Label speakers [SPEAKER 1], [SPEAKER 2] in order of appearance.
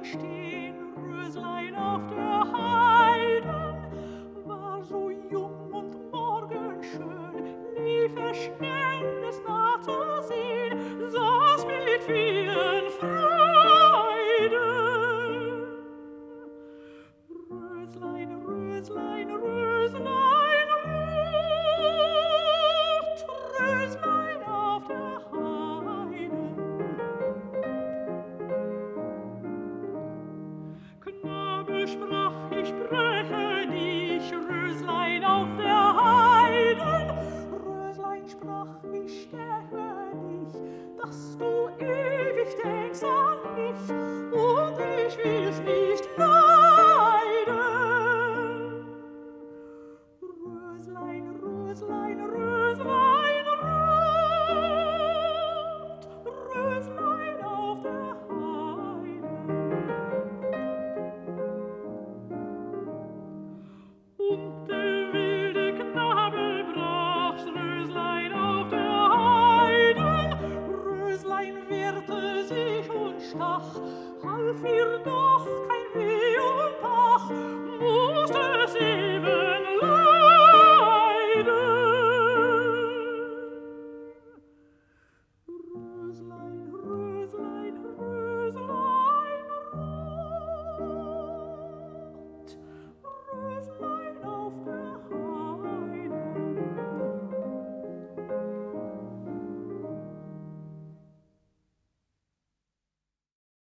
[SPEAKER 1] stehen, Röslein auf der Heide, war so jung und morgenschön, lief er schnell, es nah zu sehen, saß mit vielen Freuden. Röslein, Röslein, Röslein, ruht, Röslein auf der Heide. Knabe, sprach ich, spreche dich, Röslein auf der Heide. Röslein, sprach ich, steche dich, dass du ewig denkst an mich.